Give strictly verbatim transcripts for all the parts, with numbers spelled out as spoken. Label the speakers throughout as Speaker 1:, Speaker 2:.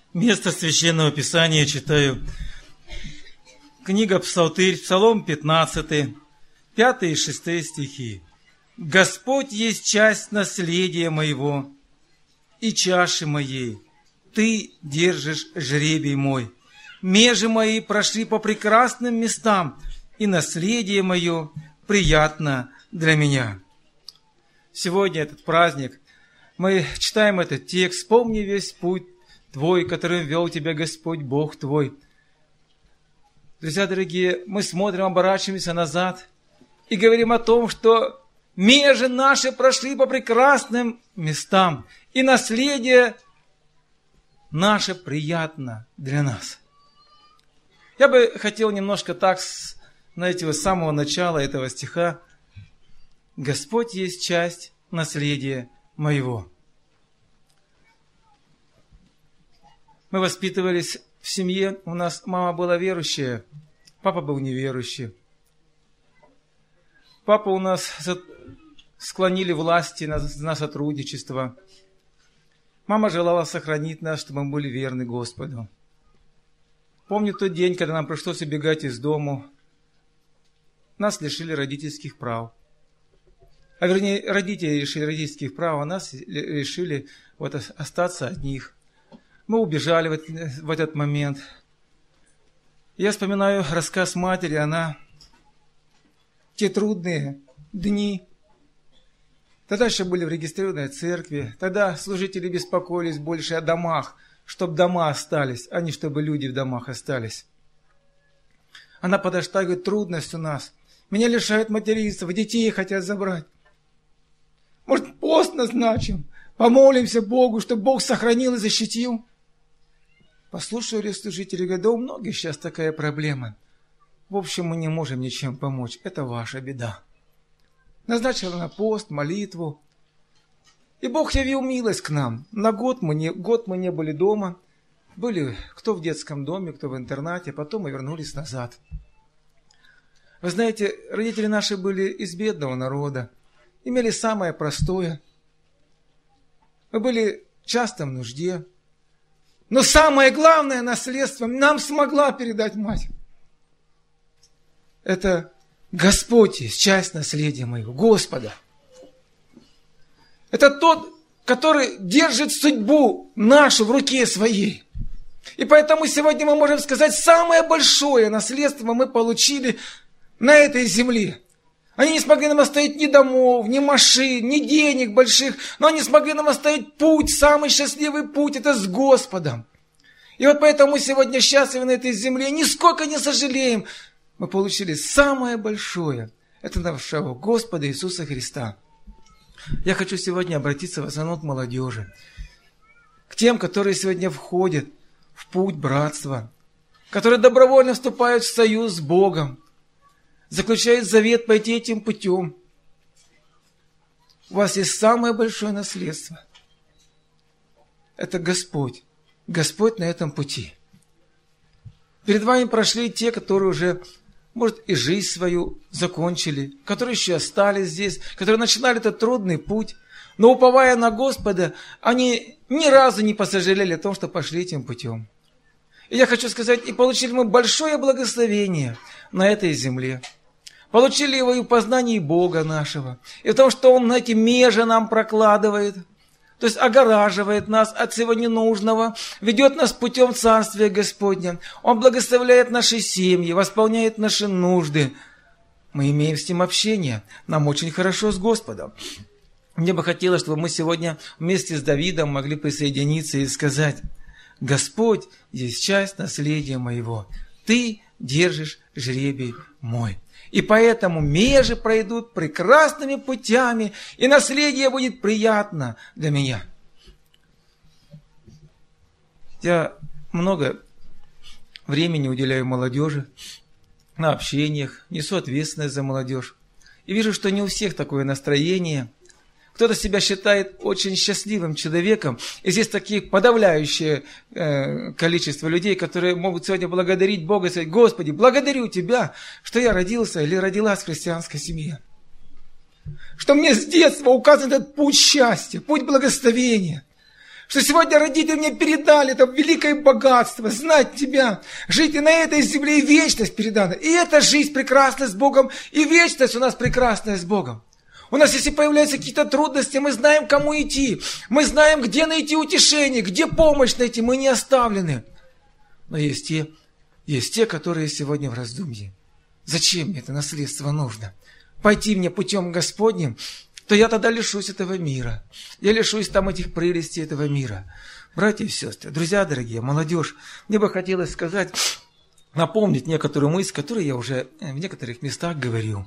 Speaker 1: Место Священного Писания читаю. Книга Псалтырь, Псалом пятнадцатый, пятый и шестой стихи. «Господь есть часть наследия моего и чаши моей. Ты держишь жребий мой. Межи мои прошли по прекрасным местам, и наследие мое приятно для меня». Сегодня этот праздник. Мы читаем этот текст. «Вспомни весь путь Твой, которым вел Тебя Господь Бог Твой». Друзья дорогие, мы смотрим, оборачиваемся назад и говорим о том, что межи наши прошли по прекрасным местам, и наследие наше приятно для нас. Я бы хотел немножко так, знаете, с самого начала этого стиха: «Господь есть часть наследия моего». Мы воспитывались в семье, у нас мама была верующая, папа был неверующий. Папа у нас склонили власти на, на сотрудничество. Мама желала сохранить нас, чтобы мы были верны Господу. Помню тот день, когда нам пришлось убегать из дому. Нас лишили родительских прав. А вернее, родители лишили родительских прав, а нас решили вот остаться одних. Мы убежали в, в этот момент. Я вспоминаю рассказ матери, она те трудные дни. Тогда еще были в регистрированной церкви. Тогда служители беспокоились больше о домах, чтобы дома остались, а не чтобы люди в домах остались. Она подошла и говорит: трудность у нас. Меня лишают материнства, детей хотят забрать. Может, пост назначим? Помолимся Богу, чтобы Бог сохранил и защитил? Послушали служители, говорят: да у многих сейчас такая проблема. В общем, мы не можем ничем помочь. Это ваша беда. Назначила на пост, молитву. И Бог явил милость к нам. На год мы не, год мы не были дома. Были кто в детском доме, кто в интернате. Потом мы вернулись назад. Вы знаете, родители наши были из бедного народа. Имели самое простое. Мы были часто в нужде. Но самое главное наследство нам смогла передать мать. Это Господь есть часть наследия моего, Господа. Это тот, который держит судьбу нашу в руке своей. И поэтому сегодня мы можем сказать, самое большое наследство мы получили на этой земле. Они не смогли нам оставить ни домов, ни машин, ни денег больших, но они смогли нам оставить путь, самый счастливый путь, это с Господом. И вот поэтому мы сегодня счастливы на этой земле, нисколько не сожалеем. Мы получили самое большое, это нашего Господа Иисуса Христа. Я хочу сегодня обратиться в основном к молодежи, к тем, которые сегодня входят в путь братства, которые добровольно вступают в союз с Богом, заключает завет пойти этим путем. У вас есть самое большое наследство. Это Господь. Господь на этом пути. Перед вами прошли те, которые уже, может, и жизнь свою закончили, которые еще остались здесь, которые начинали этот трудный путь, но, уповая на Господа, они ни разу не посожалели о том, что пошли этим путем. И я хочу сказать, и получили мы большое благословение на этой земле. Получили его и в познании Бога нашего, и в том, что Он эти межи нам прокладывает, то есть огораживает нас от всего ненужного, ведет нас путем Царствия Господня. Он благословляет наши семьи, восполняет наши нужды. Мы имеем с Ним общение, нам очень хорошо с Господом. Мне бы хотелось, чтобы мы сегодня вместе с Давидом могли присоединиться и сказать: Господь есть часть наследия моего, Ты держишь жребий мой. И поэтому межи пройдут прекрасными путями, и наследие будет приятно для меня. Я много времени уделяю молодежи, на общениях, несу ответственность за молодежь. И вижу, что не у всех такое настроение. Кто-то себя считает очень счастливым человеком. И здесь такие подавляющее э, количество людей, которые могут сегодня благодарить Бога и сказать: Господи, благодарю Тебя, что я родился или родилась в христианской семье. Что мне с детства указан этот путь счастья, путь благословения. Что сегодня родители мне передали это великое богатство, знать Тебя, жить и на этой земле, и вечность передана. И эта жизнь прекрасная с Богом, и вечность у нас прекрасная с Богом. У нас, если появляются какие-то трудности, мы знаем, к кому идти. Мы знаем, где найти утешение, где помощь найти. Мы не оставлены. Но есть те, есть те, которые сегодня в раздумье. Зачем мне это наследство нужно? Пойти мне путем Господним, то я тогда лишусь этого мира. Я лишусь там этих прелестей этого мира. Братья и сестры, друзья дорогие, молодежь, мне бы хотелось сказать, напомнить некоторую мысль, которую я уже в некоторых местах говорил.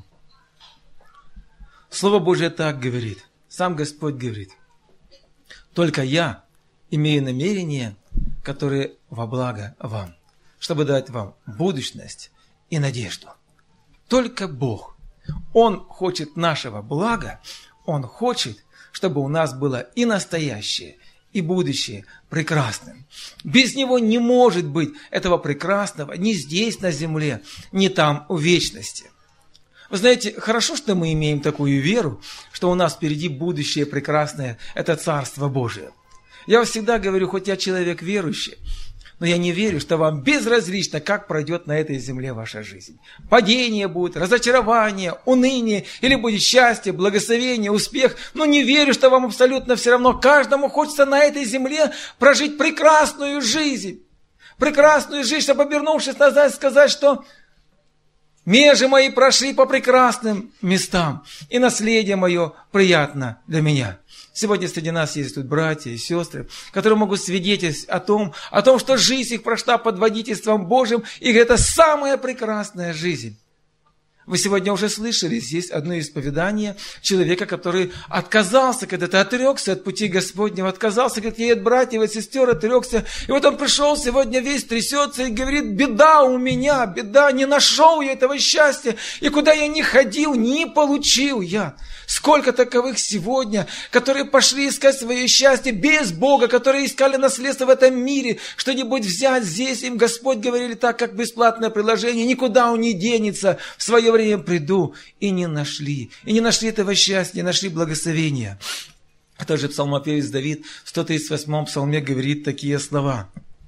Speaker 1: Слово Божие так говорит, сам Господь говорит: только я имею намерения, которые во благо вам, чтобы дать вам будущность и надежду. Только Бог, Он хочет нашего блага, Он хочет, чтобы у нас было и настоящее, и будущее прекрасным. Без Него не может быть этого прекрасного ни здесь, на земле, ни там, в вечности. Вы знаете, хорошо, что мы имеем такую веру, что у нас впереди будущее прекрасное, это Царство Божие. Я всегда говорю, хоть я человек верующий, но я не верю, что вам безразлично, как пройдет на этой земле ваша жизнь. Падение будет, разочарование, уныние, или будет счастье, благословение, успех. Но не верю, что вам абсолютно все равно. Каждому хочется на этой земле прожить прекрасную жизнь. Прекрасную жизнь, чтобы, обернувшись назад, сказать, что межи мои прошли по прекрасным местам, и наследие мое приятно для меня. Сегодня среди нас есть тут братья и сестры, которые могут свидетельствовать о том, о том, что жизнь их прошла под водительством Божьим, и это самая прекрасная жизнь. Вы сегодня уже слышали здесь одно исповедание человека, который отказался, когда-то отрекся от пути Господнего, отказался, говорит, я от братьев, от сестер отрекся. И вот он пришел сегодня весь трясется и говорит: беда у меня, беда, не нашел я этого счастья. И куда я ни ходил, не получил я. Сколько таковых сегодня, которые пошли искать свое счастье без Бога, которые искали наследство в этом мире, что-нибудь взять здесь. Им Господь говорили так, как бесплатное приложение, никуда он не денется, в свое время приду. И не нашли. И не нашли этого счастья, не нашли благословения. А также псалмопевец Давид в сто тридцать восьмом псалме говорит такие слова: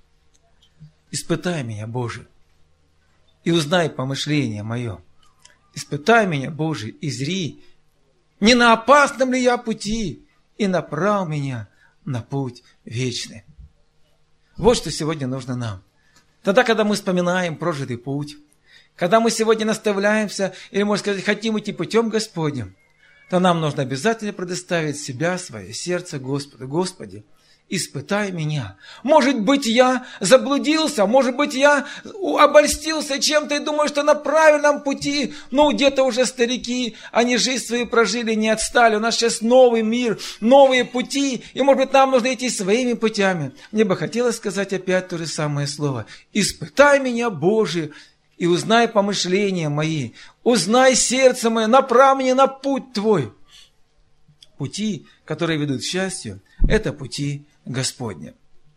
Speaker 1: «Испытай меня, Боже, и узнай помышление мое. Испытай меня, Боже, и зри, не на опасном ли я пути, и направь меня на путь вечный». Вот что сегодня нужно нам. Тогда, когда мы вспоминаем прожитый путь, когда мы сегодня наставляемся, или, можно сказать, хотим идти путем Господним, то нам нужно обязательно предоставить себя, свое сердце Господу. Господи, испытай меня. Может быть, я заблудился, может быть, я обольстился чем-то и думаю, что на правильном пути. Ну, где-то уже старики, они жизнь свою прожили, не отстали. У нас сейчас новый мир, новые пути. И, может быть, нам нужно идти своими путями. Мне бы хотелось сказать опять то же самое слово. Испытай меня, Боже, и узнай помышления мои. Узнай сердце мое, направь меня на путь Твой. Пути, которые ведут к счастью, это пути Господня.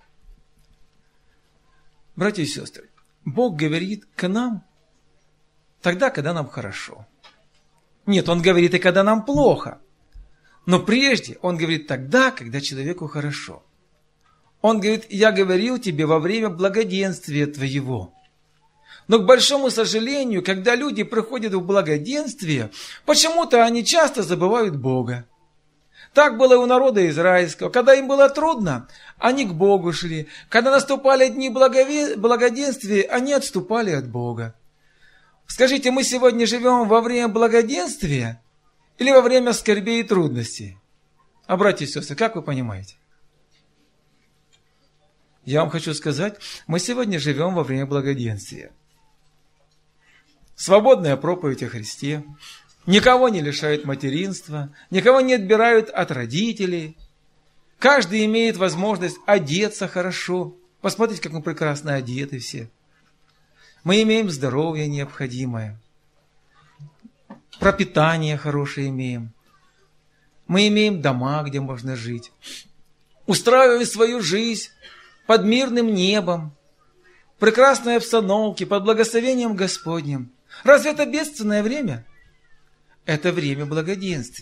Speaker 1: Братья и сестры, Бог говорит к нам тогда, когда нам хорошо. Нет, Он говорит и когда нам плохо. Но прежде Он говорит тогда, когда человеку хорошо. Он говорит: я говорил тебе во время благоденствия твоего. Но, к большому сожалению, когда люди приходят в благоденствие, почему-то они часто забывают Бога. Так было и у народа израильского. Когда им было трудно, они к Богу шли. Когда наступали дни благове... благоденствия, они отступали от Бога. Скажите, мы сегодня живем во время благоденствия или во время скорбей и трудностей? А, братья и сестры, как вы понимаете? Я вам хочу сказать, мы сегодня живем во время благоденствия. Свободная проповедь о Христе. Никого не лишают материнства, никого не отбирают от родителей. Каждый имеет возможность одеться хорошо. Посмотрите, как мы прекрасно одеты все. Мы имеем здоровье необходимое. Пропитание хорошее имеем. Мы имеем дома, где можно жить. Устраиваем свою жизнь под мирным небом, в прекрасной обстановке, под благословением Господним. Разве это бедственное время? Это время благоденствия.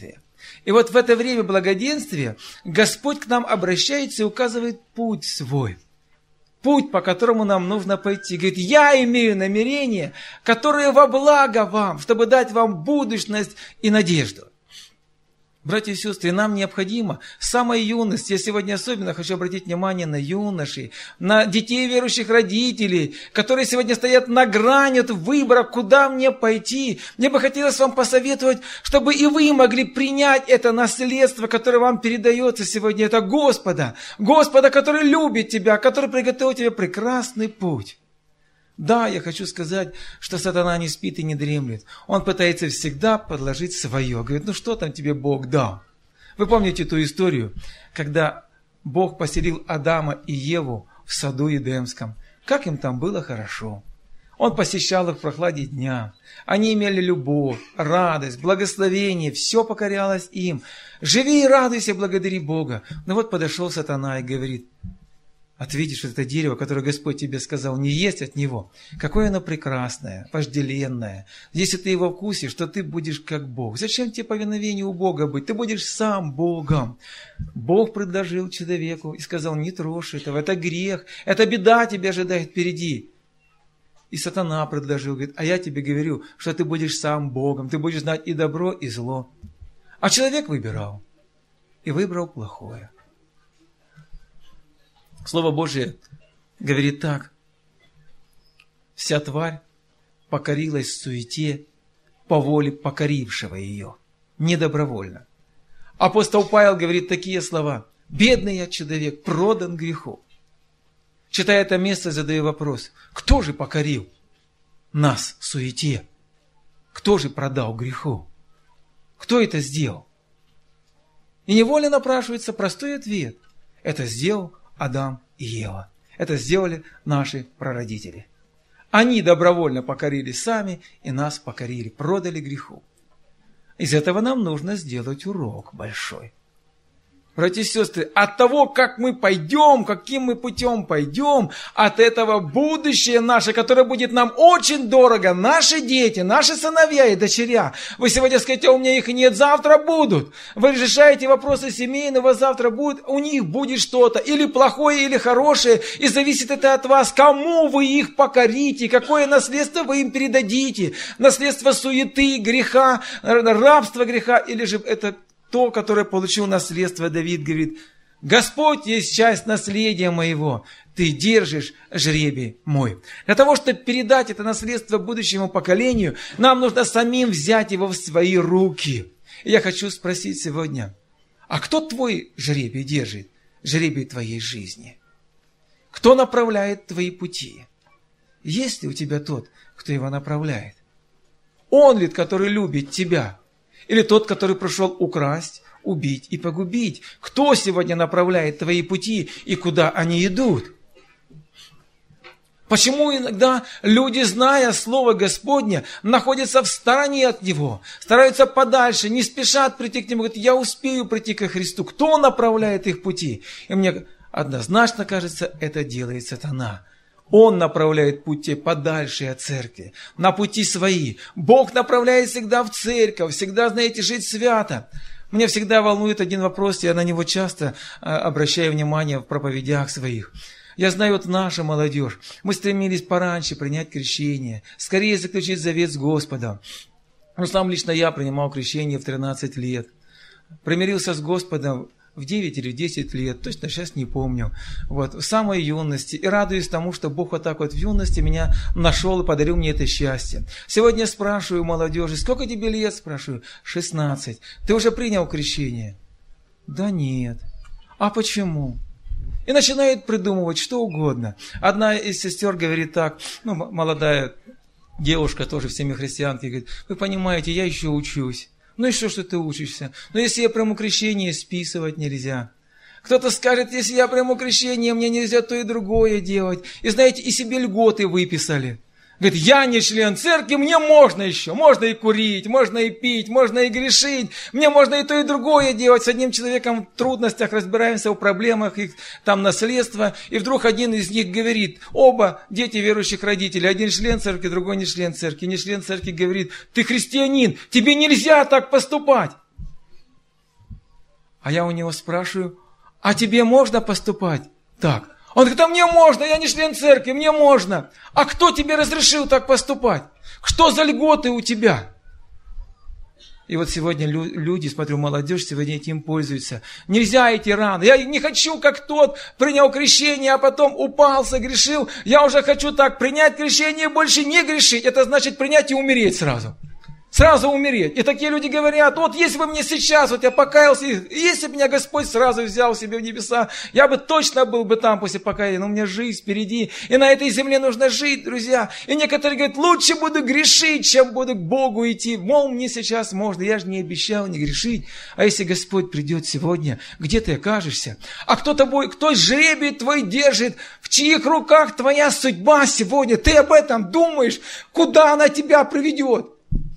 Speaker 1: И вот в это время благоденствия Господь к нам обращается и указывает путь свой. Путь, по которому нам нужно пойти. Говорит, я имею намерение, которое во благо вам, чтобы дать вам будущность и надежду. Братья и сестры, нам необходимо с самой юности, я сегодня особенно хочу обратить внимание на юношей, на детей верующих родителей, которые сегодня стоят на грани выбора, куда мне пойти. Мне бы хотелось вам посоветовать, чтобы и вы могли принять это наследство, которое вам передается сегодня. Это Господа, Господа, который любит тебя, который приготовил тебе прекрасный путь. Да, я хочу сказать, что сатана не спит и не дремлет. Он пытается всегда подложить свое. Говорит, ну что там тебе Бог дал? Вы помните ту историю, когда Бог поселил Адама и Еву в саду Эдемском. Как им там было хорошо. Он посещал их в прохладе дня. Они имели любовь, радость, благословение. Все покорялось им. Живи и радуйся, благодари Бога. Но вот подошел сатана и говорит, а ты видишь это дерево, которое Господь тебе сказал, не есть от него. Какое оно прекрасное, вожделенное. Если ты его вкусишь, то ты будешь как Бог. Зачем тебе повиновение у Бога быть? Ты будешь сам Богом. Бог предложил человеку и сказал, не трожь этого, это грех, это беда тебя ожидает впереди. И сатана предложил, говорит, а я тебе говорю, что ты будешь сам Богом, ты будешь знать и добро, и зло. А человек выбирал, и выбрал плохое. Слово Божие говорит так. Вся тварь покорилась суете по воле покорившего ее. Недобровольно. Апостол Павел говорит такие слова. Бедный я человек, продан греху. Читая это место, задаю вопрос. Кто же покорил нас суете? Кто же продал греху? Кто это сделал? И невольно напрашивается простой ответ. Это сделал Адам и Ева. Это сделали наши прародители. Они добровольно покорились сами и нас покорили, продали греху. Из этого нам нужно сделать урок большой. Братья и сестры, от того, как мы пойдем, каким мы путем пойдем, от этого будущее наше, которое будет нам очень дорого, наши дети, наши сыновья и дочеря. Вы сегодня скажете, у меня их нет, завтра будут. Вы решаете вопросы семейные, у вас завтра будет, у них будет что-то, или плохое, или хорошее, и зависит это от вас, кому вы их покорите, какое наследство вы им передадите, наследство суеты, греха, рабства греха, или же это то, которое получил наследство. Давид говорит, Господь есть часть наследия моего, ты держишь жребий мой. Для того, чтобы передать это наследство будущему поколению, нам нужно самим взять его в свои руки. И я хочу спросить сегодня, а кто твой жребий держит? Жребий твоей жизни. Кто направляет твои пути? Есть ли у тебя тот, кто его направляет? Он ли, который любит тебя? Или тот, который пришел украсть, убить и погубить? Кто сегодня направляет твои пути и куда они идут? Почему иногда люди, зная Слово Господне, находятся в стороне от Него, стараются подальше, не спешат прийти к Нему, говорят, я успею прийти ко Христу. Кто направляет их пути? И мне однозначно кажется, это делает сатана. Он направляет пути подальше от церкви, на пути свои. Бог направляет всегда в церковь, всегда, знаете, жить свято. Меня всегда волнует один вопрос, я на него часто обращаю внимание в проповедях своих. Я знаю, вот наша молодежь, мы стремились пораньше принять крещение, скорее заключить завет с Господом. Ну, сам лично я принимал крещение в тринадцать лет. Примирился с Господом в девять или десять лет, точно сейчас не помню, вот, в самой юности. И радуюсь тому, что Бог вот так вот в юности меня нашел и подарил мне это счастье. Сегодня я спрашиваю молодежи, сколько тебе лет? Спрашиваю, шестнадцать. Ты уже принял крещение? Да нет. А почему? И начинают придумывать что угодно. Одна из сестер говорит так, ну, молодая девушка, тоже в семье христианки, говорит, вы понимаете, я еще учусь. Ну и что, что ты учишься? Ну если я приму крещение, списывать нельзя. Кто-то скажет, если я приму крещение, мне нельзя то и другое делать. И знаете, и себе льготы выписали. Говорит, я не член церкви, мне можно еще. Можно и курить, можно и пить, можно и грешить. Мне можно и то, и другое делать. С одним человеком в трудностях разбираемся, в проблемах их, там наследство. И вдруг один из них говорит, оба дети верующих родителей. Один член церкви, другой не член церкви. Не член церкви говорит, ты христианин, тебе нельзя так поступать. А я у него спрашиваю, а тебе можно поступать так? Он говорит, а мне можно, я не член церкви, мне можно. А кто тебе разрешил так поступать? Что за льготы у тебя? И вот сегодня люди, смотрю, молодежь сегодня этим пользуется. Нельзя идти рано. Я не хочу, как тот, принял крещение, а потом упал, согрешил. Я уже хочу так, принять крещение и больше не грешить. Это значит принять и умереть сразу. Сразу умереть. И такие люди говорят, вот если бы мне сейчас, вот я покаялся, если бы меня Господь сразу взял себе в небеса, я бы точно был бы там после покаяния, но у меня жизнь впереди, и на этой земле нужно жить, друзья. И некоторые говорят, лучше буду грешить, чем буду к Богу идти. Мол, мне сейчас можно, я же не обещал не грешить. А если Господь придет сегодня, где ты окажешься? А кто тобой, кто жребий твой держит, в чьих руках твоя судьба сегодня? Ты об этом думаешь, куда она тебя приведет?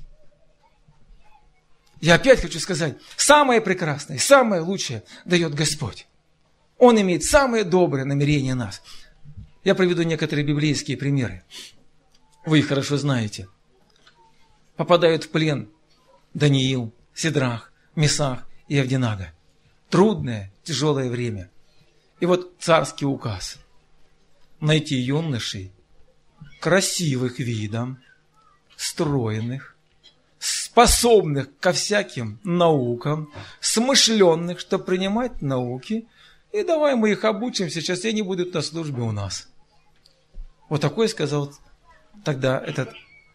Speaker 1: Я опять хочу сказать, самое прекрасное, самое лучшее дает Господь. Он имеет самое доброе намерение нас. Я приведу некоторые библейские примеры. Вы их хорошо знаете. Попадают в плен Даниил, Сидрах, Месах и Авдинага. Трудное, тяжелое время. И вот царский указ. Найти юношей, красивых видом, стройных, способных ко всяким наукам, смышленных, чтобы принимать науки, и давай мы их обучим, сейчас они будут на службе у нас. Вот такой сказал тогда этот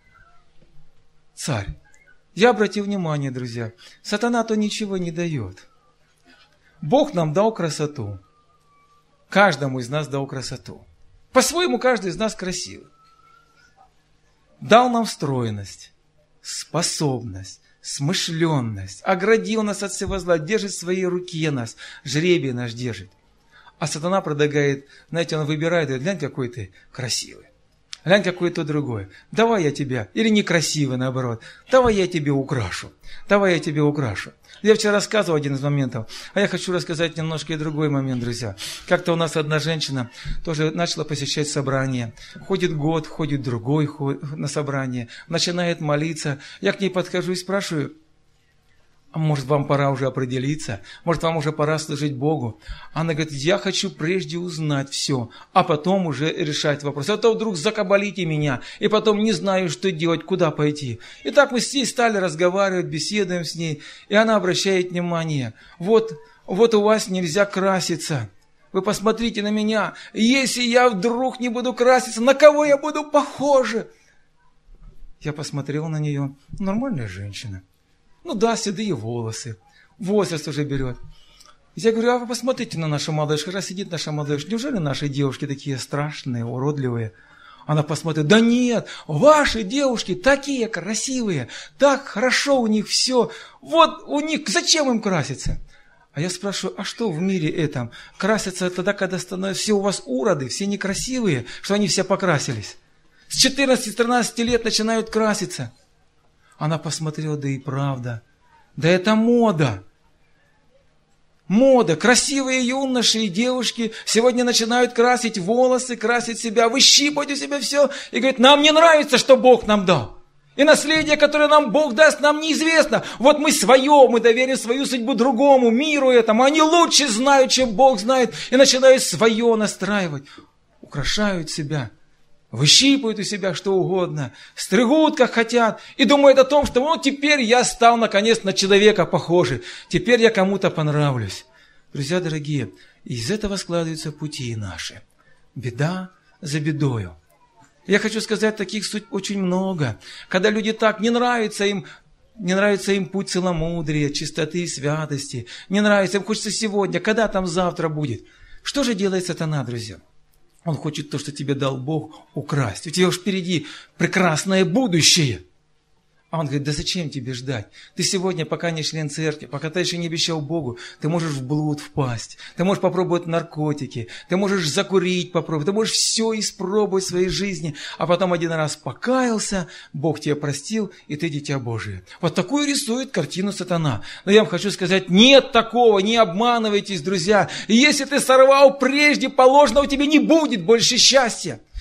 Speaker 1: царь. Я обратил внимание, друзья, сатана-то ничего не дает. Бог нам дал красоту. Каждому из нас дал красоту. По-своему каждый из нас красивый. Дал нам стройность, способность, смышленность, оградил нас от всего зла, держит в своей руке нас, жребий наш держит. А сатана предлагает, знаете, он выбирает, говорит, глянь, какой ты красивый, глянь, какой то другой, давай я тебя, или некрасивый наоборот, давай я тебе украшу, давай я тебе украшу. Я вчера рассказывал один из моментов, а я хочу рассказать немножко и другой момент, друзья. Как-то у нас одна женщина тоже начала посещать собрание. Ходит год, ходит другой на собрание, начинает молиться. Я к ней подхожу и спрашиваю, а может, вам пора уже определиться? Может, вам уже пора служить Богу? Она говорит, я хочу прежде узнать все, а потом уже решать вопрос. А то вдруг закабалите меня, и потом не знаю, что делать, куда пойти. И так мы с ней стали разговаривать, беседуем с ней, и она обращает внимание. Вот, вот у вас нельзя краситься. Вы посмотрите на меня. Если я вдруг не буду краситься, на кого я буду похожа? Я посмотрел на нее. Нормальная женщина. Ну да, седые волосы, возраст уже берет. Я говорю, а вы посмотрите на нашу молодежь, как раз сидит наша молодежь. Неужели наши девушки такие страшные, уродливые? Она посмотрит, да нет, ваши девушки такие красивые, так хорошо у них все. Вот у них, зачем им краситься? А я спрашиваю, а что в мире этом? Красятся тогда, когда становятся все у вас уроды, все некрасивые, что они все покрасились. С четырнадцати-тринадцати лет начинают краситься. Она посмотрела, да и правда. Да это мода. Мода. Красивые юноши и девушки сегодня начинают красить волосы, красить себя, выщипывать у себя все. И говорит, нам не нравится, что Бог нам дал. И наследие, которое нам Бог даст, нам неизвестно. Вот мы свое, мы доверим свою судьбу другому, миру этому. Они лучше знают, чем Бог знает. И начинают свое настраивать. Украшают себя. Выщипывают у себя что угодно, стригут, как хотят, и думают о том, что вот теперь я стал, наконец, на человека похожий, теперь я кому-то понравлюсь. Друзья дорогие, из этого складываются пути наши. Беда за бедою. Я хочу сказать, таких суть очень много. Когда люди так, не нравится им, не нравится им путь целомудрия, чистоты и святости, не нравится, им хочется сегодня, когда там завтра будет. Что же делает сатана, друзья? Он хочет то, что тебе дал Бог, украсть. У тебя уж впереди прекрасное будущее. А он говорит, да зачем тебе ждать? Ты сегодня, пока не член церкви, пока ты еще не обещал Богу, ты можешь в блуд впасть, ты можешь попробовать наркотики, ты можешь закурить попробовать, ты можешь все испробовать в своей жизни, а потом один раз покаялся, Бог тебя простил, и ты дитя Божие. Вот такую рисует картину сатана. Но я вам хочу сказать, нет такого, не обманывайтесь, друзья. И если ты сорвал прежде положенного, у тебя не будет больше счастья.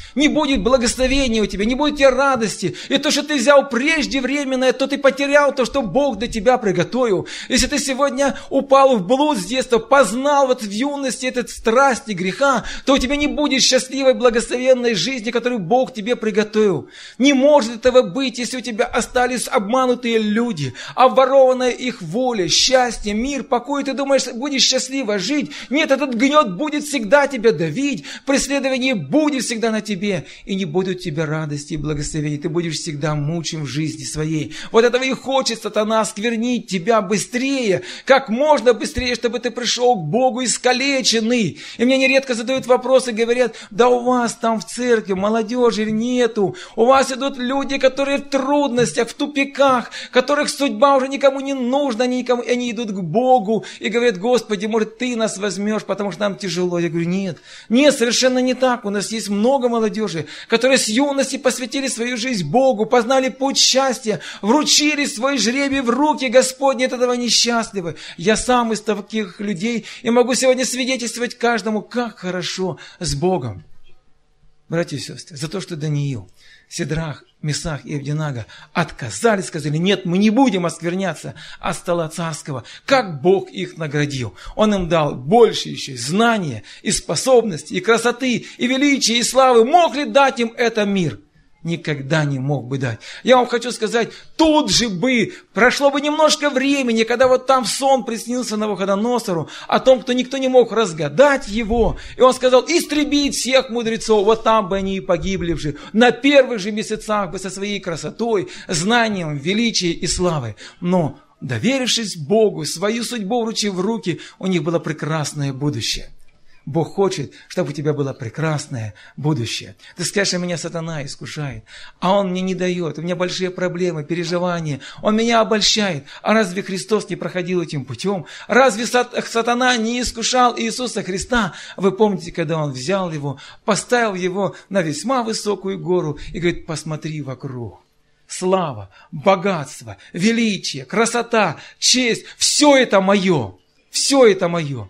Speaker 1: Не будет благословения у тебя, не будет тебе радости. И то, что ты взял преждевременное, то ты потерял то, что Бог для тебя приготовил. Если ты сегодня упал в блуд с детства, познал вот в юности этот страсти греха, то у тебя не будет счастливой, благословенной жизни, которую Бог тебе приготовил. Не может этого быть, если у тебя остались обманутые люди, обворованная их воля, счастье, мир, покой. Ты думаешь, будешь счастливо жить? Нет, этот гнет будет всегда тебя давить, преследование будет всегда на тебе. И не будет у тебя радости и благословения. Ты будешь всегда мучим в жизни своей. Вот этого и хочет сатана сквернить тебя быстрее, как можно быстрее, чтобы ты пришел к Богу искалеченный. И мне нередко задают вопросы, говорят: да у вас там в церкви молодежи нету. У вас идут люди, которые в трудностях, в тупиках, которых судьба уже никому не нужна, они, никому, они идут к Богу и говорят: Господи, может, Ты нас возьмешь, потому что нам тяжело. Я говорю: нет, нет, совершенно не так. У нас есть много молодежи, которые с юности посвятили свою жизнь Богу, познали путь счастья, вручили свой жребий в руки Господни, от этого несчастливы. Я сам из таких людей и могу сегодня свидетельствовать каждому, как хорошо с Богом. Братья и сестры, за то, что Даниил, Сидрах, Месах и Авденаго отказались, сказали: нет, мы не будем оскверняться от стола царского. Как Бог их наградил. Он им дал больше еще знания, и способности, и красоты, и величия, и славы. Мог ли дать им это мир? Никогда не мог бы дать. Я вам хочу сказать, тут же бы, прошло бы немножко времени, когда вот там сон приснился Навуходоносору о том, кто никто не мог разгадать его. И он сказал: истребить всех мудрецов. Вот там бы они и погибли же. На первых же месяцах бы со своей красотой, знанием, величием и славой. Но, доверившись Богу, свою судьбу вручив в руки, у них было прекрасное будущее. Бог хочет, чтобы у тебя было прекрасное будущее. Ты скажешь: меня сатана искушает, а он мне не дает, у меня большие проблемы, переживания, он меня обольщает. А разве Христос не проходил этим путем? Разве сатана не искушал Иисуса Христа? Вы помните, когда он взял его, поставил его на весьма высокую гору и говорит: посмотри вокруг. Слава, богатство, величие, красота, честь, все это мое, все это мое.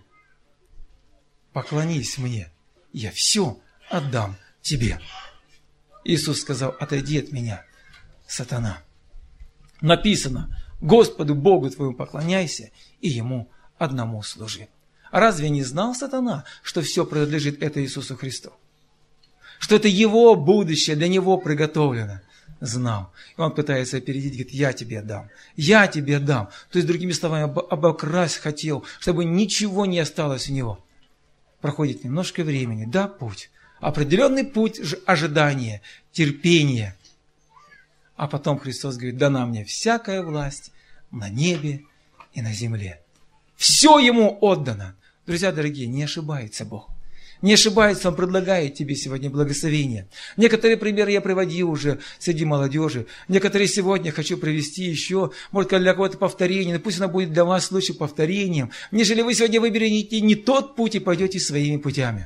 Speaker 1: Поклонись мне, я все отдам тебе. Иисус сказал: отойди от меня, сатана. Написано: Господу Богу твоему поклоняйся и Ему одному служи. А разве не знал сатана, что все принадлежит это Иисусу Христу? Что это Его будущее, для Него приготовлено? Знал. И он пытается опередить, говорит: я тебе дам, я тебе дам. То есть, другими словами, обокрасть хотел, чтобы ничего не осталось у него. Проходит немножко времени, да, путь, определенный путь ожидания, терпения. А потом Христос говорит: дана мне всякая власть на небе и на земле. Все Ему отдано. Друзья дорогие, не ошибается Бог. Не ошибается, Он предлагает тебе сегодня благословение. Некоторые примеры я приводил уже среди молодежи. Некоторые сегодня хочу привести еще. Может, для кого-то повторение. Но пусть оно будет для вас лучше повторением. Нежели вы сегодня выберете не тот путь и пойдете своими путями.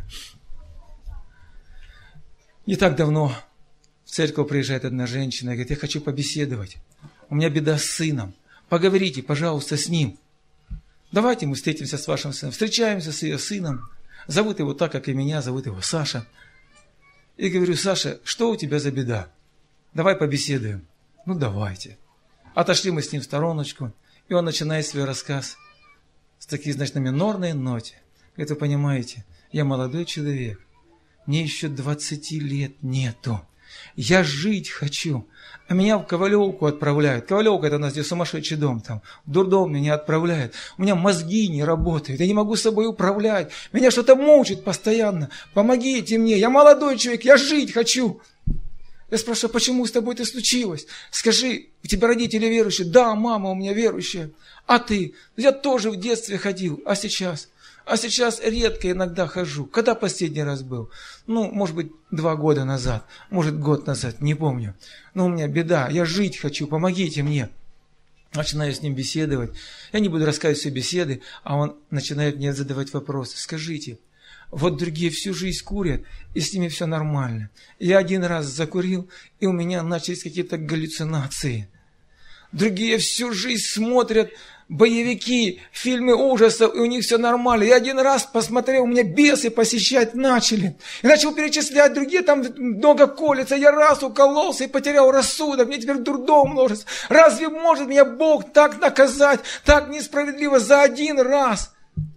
Speaker 1: Не так давно в церковь приезжает одна женщина и говорит: я хочу побеседовать. У меня беда с сыном. Поговорите, пожалуйста, с ним. Давайте мы встретимся с вашим сыном. Встречаемся с ее сыном. Зовут его так, как и меня, зовут его Саша. И говорю: Саша, что у тебя за беда? Давай побеседуем. Ну, давайте. Отошли мы с ним в стороночку, и он начинает свой рассказ с такой, значит, на минорной ноте. Говорит: вы понимаете, я молодой человек, мне еще двадцати лет нету. Я жить хочу, а меня в Ковалевку отправляют. Ковалевка — это у нас здесь сумасшедший дом, там, в дурдом меня отправляют. У меня мозги не работают, я не могу собой управлять. Меня что-то мучит постоянно. Помогите мне, я молодой человек, я жить хочу. Я спрашиваю: почему с тобой это случилось? Скажи, у тебя родители верующие? Да, мама у меня верующая. А ты? Я тоже в детстве ходил, а сейчас? А сейчас редко иногда хожу. Когда последний раз был? Ну, может быть, два года назад. Может, год назад, не помню. Но у меня беда, я жить хочу, помогите мне. Начинаю с ним беседовать. Я не буду рассказывать все беседы, а он начинает мне задавать вопросы. Скажите, вот другие всю жизнь курят, и с ними все нормально. Я один раз закурил, и у меня начались какие-то галлюцинации. Другие всю жизнь смотрят боевики, фильмы ужасов, и у них все нормально. Я один раз посмотрел, у меня бесы посещать начали. И начал перечислять, другие там много колется. Я раз укололся и потерял рассудок, мне теперь дурдом множество. Разве может меня Бог так наказать, так несправедливо за один раз?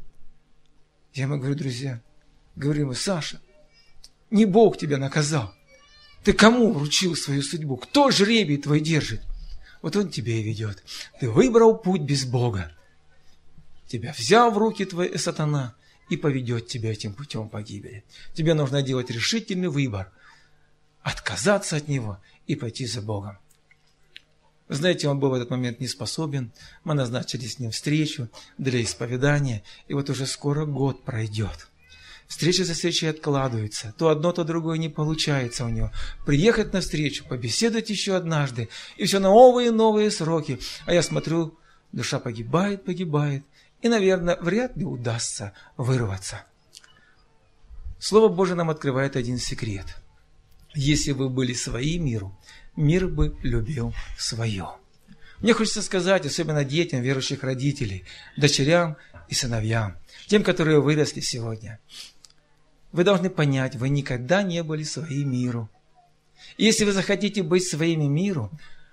Speaker 1: Я ему говорю, друзья, говорю ему, Саша, не Бог тебя наказал. Ты кому вручил свою судьбу? Кто жребий твой держит? Вот он тебя и ведет. Ты выбрал путь без Бога. Тебя взял в руки твой сатана и поведет тебя этим путем погибели. Тебе нужно делать решительный выбор. Отказаться от него и пойти за Богом. Вы знаете, он был в этот момент не способен. Мы назначили с ним встречу для исповедания. И вот уже скоро год пройдет. Встречи за встречей откладываются. То одно, то другое не получается у него. Приехать на встречу, побеседовать еще однажды. И все новые и новые сроки. А я смотрю, душа погибает, погибает. И, наверное, вряд ли удастся вырваться. Слово Божие нам открывает один секрет. Если бы были свои миру, мир бы любил свое. Мне хочется сказать, особенно детям верующих родителей, дочерям и сыновьям, тем, которые выросли сегодня. Вы должны понять, вы никогда не были своим миру. И если вы захотите быть своими миру,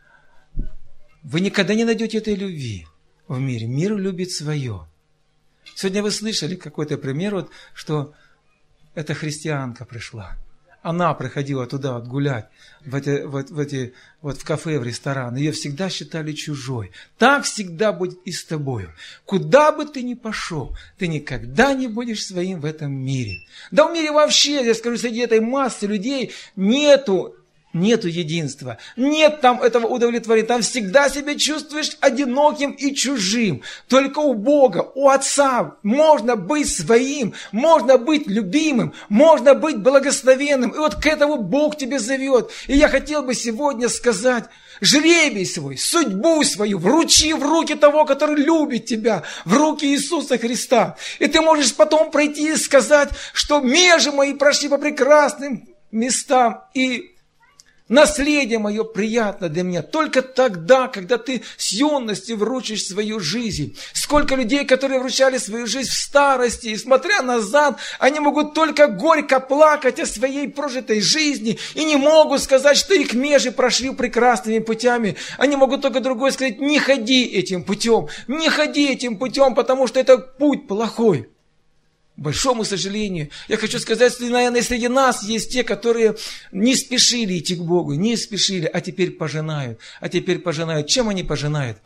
Speaker 1: вы никогда не найдете этой любви в мире. Мир любит свое. Сегодня вы слышали какой-то пример, вот, что эта христианка пришла. Она приходила туда вот гулять, в эти, вот, в эти, вот в кафе, в ресторан. Ее всегда считали чужой. Так всегда будет и с тобою. Куда бы ты ни пошел, ты никогда не будешь своим в этом мире. Да в мире вообще, я скажу, среди этой массы людей нету, нету единства. Нет там этого удовлетворения. Там всегда себя чувствуешь одиноким и чужим. Только у Бога, у Отца можно быть своим, можно быть любимым, можно быть благословенным. И вот к этому Бог тебя зовет. И я хотел бы сегодня сказать, жребий свой, судьбу свою вручи в руки того, который любит тебя, в руки Иисуса Христа. И ты можешь потом пройти и сказать, что межи мои прошли по прекрасным местам, и наследие мое приятно для меня только тогда, когда ты с юности вручишь свою жизнь. Сколько людей, которые вручали свою жизнь в старости, и смотря назад, они могут только горько плакать о своей прожитой жизни и не могут сказать, что их межи прошли прекрасными путями. Они могут только другое сказать, не ходи этим путем, не ходи этим путем, потому что это путь плохой. К большому сожалению, я хочу сказать, что, наверное, среди нас есть те, которые не спешили идти к Богу, не спешили, а теперь пожинают, а теперь пожинают. Чем они пожинают?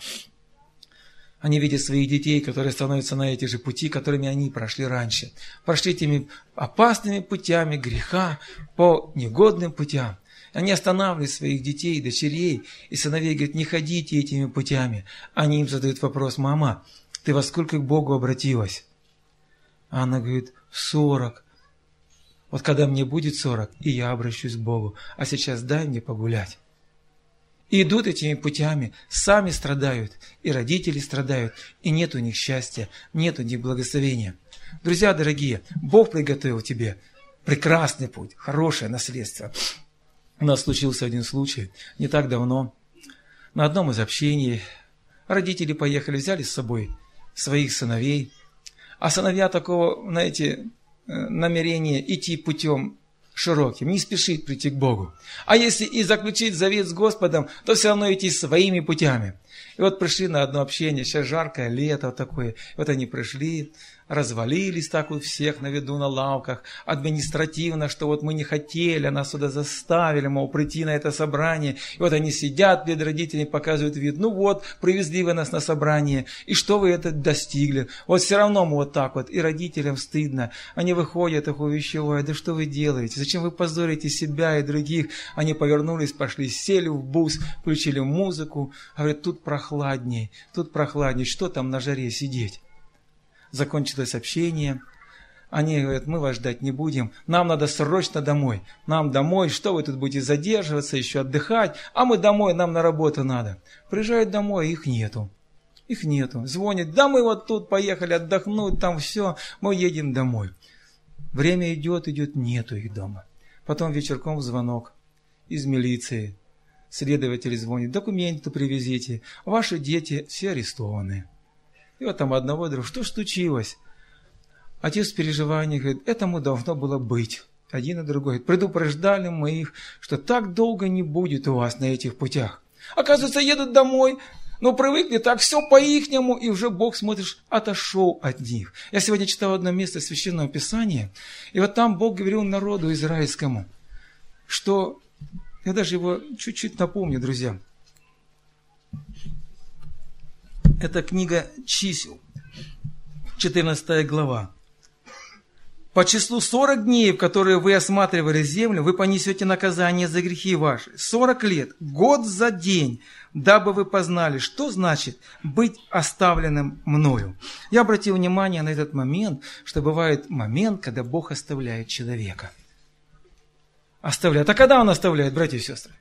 Speaker 1: Они видят своих детей, которые становятся на эти же пути, которыми они прошли раньше. Прошли этими опасными путями греха по негодным путям. Они останавливают своих детей, дочерей и сыновей, говорят, не ходите этими путями. Они им задают вопрос, мама, ты во сколько к Богу обратилась? А она говорит, в сорок. Вот когда мне будет сорок, и я обращусь к Богу. А сейчас дай мне погулять. И идут этими путями, сами страдают, и родители страдают, и нет у них счастья, нет у них благословения. Друзья дорогие, Бог приготовил тебе прекрасный путь, хорошее наследство. У нас случился один случай не так давно. На одном из общений родители поехали, взяли с собой своих сыновей. А сыновья такого, знаете, намерения идти путем широким, не спешить прийти к Богу. А если и заключить завет с Господом, то все равно идти своими путями. И вот пришли на одно общение, сейчас жаркое лето вот такое. Вот они пришли, развалились так вот всех на виду на лавках, административно, что вот мы не хотели, а нас сюда заставили, мол, прийти на это собрание. И вот они сидят перед родителями, показывают вид, ну вот, привезли вы нас на собрание, и что вы это достигли? Вот все равно мы вот так вот, и родителям стыдно. Они выходят их увещевают, да что вы делаете? Зачем вы позорите себя и других? Они повернулись, пошли, сели в бус, включили музыку, говорят, тут прохладней, тут прохладней, что там на жаре сидеть? Закончилось общение. Они говорят, мы вас ждать не будем, нам надо срочно домой. Нам домой, что вы тут будете задерживаться, еще отдыхать, а мы домой, нам на работу надо. Приезжают домой, их нету. Их нету. Звонят, да мы вот тут поехали отдохнуть, там все, мы едем домой. Время идет, идет, нету их дома. Потом вечерком звонок из милиции. Следователь звонит, документы привезите, ваши дети все арестованы. И вот там одного друга, что ж случилось? Отец в переживании говорит, этому должно было быть. Один и другой говорит, предупреждали мы их, что так долго не будет у вас на этих путях. Оказывается, едут домой, но привыкли так, все по-ихнему, и уже Бог, смотришь, отошел от них. Я сегодня читал одно место Священного Писания, и вот там Бог говорил народу израильскому, что, я даже его чуть-чуть напомню, друзья. Это книга Чисел, четырнадцатая глава. По числу сорок дней, в которые вы осматривали землю, вы понесете наказание за грехи ваши. Сорок лет, год за день, дабы вы познали, что значит быть оставленным мною. Я обратил внимание на этот момент, что бывает момент, когда Бог оставляет человека. Оставляет. А когда Он оставляет, братья и сестры?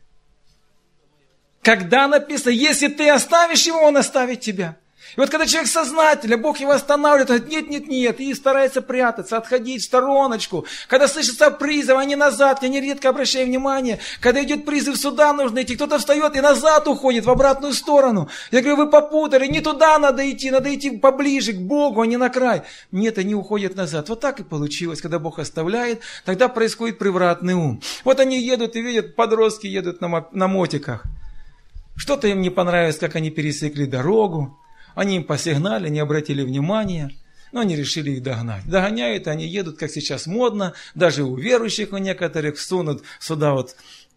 Speaker 1: Когда написано, если ты оставишь его, Он оставит тебя. И вот когда человек сознательно, Бог его останавливает, говорит, нет, нет, нет, и старается прятаться, отходить в стороночку. Когда слышится призыв, а не назад, я нередко обращаю внимание, когда идет призыв сюда нужно идти, кто-то встает и назад уходит, в обратную сторону. Я говорю, вы попутали, не туда надо идти, надо идти поближе к Богу, а не на край. Нет, они уходят назад. Вот так и получилось, когда Бог оставляет, тогда происходит превратный ум. Вот они едут и видят, подростки едут на, на мотиках. Что-то им не понравилось, как они пересекли дорогу. Они им посигнали, не обратили внимания, но они решили их догнать. Догоняют, они едут, как сейчас модно, даже у верующих у некоторых всунут сюда вот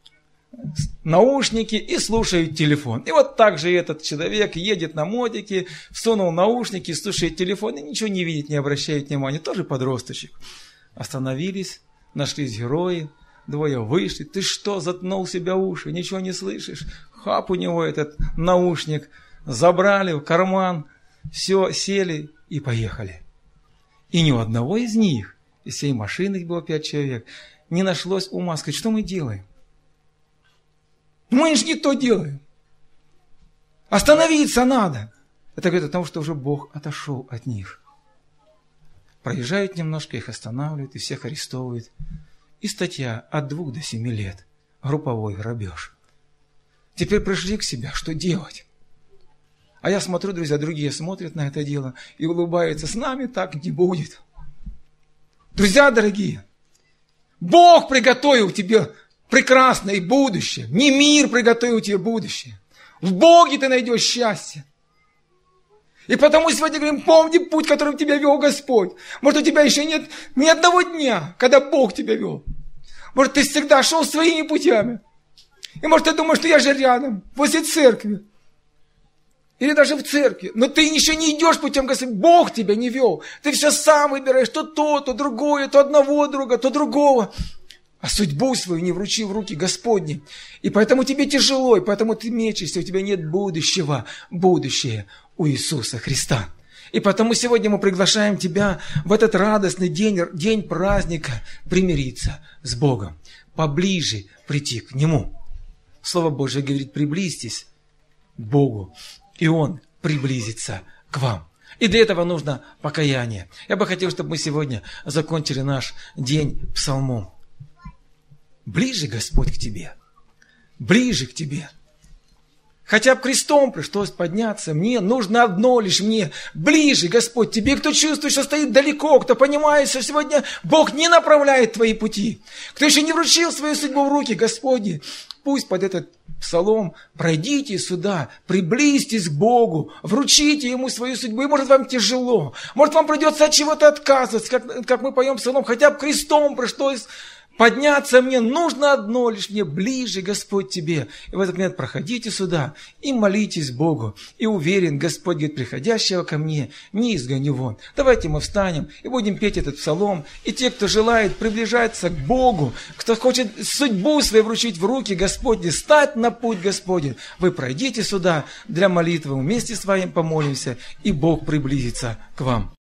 Speaker 1: наушники и слушают телефон. И вот так же этот человек едет на мотике, всунул наушники, слушает телефон и ничего не видит, не обращает внимания. Тоже подросточек. Остановились, нашлись герои, двое вышли. Ты что, заткнул себе уши, ничего не слышишь? Хап у него этот наушник. Забрали в карман, все, сели и поехали. И ни у одного из них, из всей машины, их было пять человек, не нашлось ума сказать, что мы делаем? Мы же не то делаем. Остановиться надо. Это говорит о том, что уже Бог отошел от них. Проезжают немножко, их останавливают и всех арестовывают. И статья от двух до семи лет. Групповой грабеж. Теперь пришли к себе, что делать? А я смотрю, друзья, другие смотрят на это дело и улыбаются. С нами так не будет. Друзья дорогие, Бог приготовил тебе прекрасное будущее. Не мир приготовил тебе будущее. В Боге ты найдешь счастье. И потому сегодня говорим, помни путь, которым тебя вел Господь. Может, у тебя еще нет ни одного дня, когда Бог тебя вел. Может, ты всегда шел своими путями. И может, ты думаешь, что я же рядом, возле церкви. Или даже в церкви. Но ты еще не идешь путем Господа. Бог тебя не вел. Ты все сам выбираешь то то, то другое, то одного друга, то другого. А судьбу свою не вручил в руки Господни. И поэтому тебе тяжело, и поэтому ты мечешься, у тебя нет будущего. Будущее у Иисуса Христа. И потому сегодня мы приглашаем тебя в этот радостный день, день праздника примириться с Богом. Поближе прийти к Нему. Слово Божие говорит, приблизьтесь к Богу. И Он приблизится к вам. И для этого нужно покаяние. Я бы хотел, чтобы мы сегодня закончили наш день псалмом. Ближе, Господь, к Тебе. Ближе к Тебе. Хотя бы крестом пришлось подняться. Мне нужно одно лишь мне. Ближе, Господь, Тебе, кто чувствует, что стоит далеко, кто понимает, что сегодня Бог не направляет твои пути. Кто еще не вручил свою судьбу в руки, Господи, пусть под этот псалом пройдите сюда, приблизьтесь к Богу, вручите Ему свою судьбу. И может вам тяжело, может вам придется от чего-то отказываться, как, как мы поем псалом, хотя бы крестом пришлось подняться мне. Нужно одно лишь мне, ближе, Господь, Тебе. И в этот момент проходите сюда и молитесь Богу. И уверен, Господь говорит, приходящего ко мне не изгоню вон. Давайте мы встанем и будем петь этот псалом. И те, кто желает приближаться к Богу, кто хочет судьбу свою вручить в руки Господни, стать на путь Господень, вы пройдите сюда для молитвы. Вместе с вами помолимся, и Бог приблизится к вам.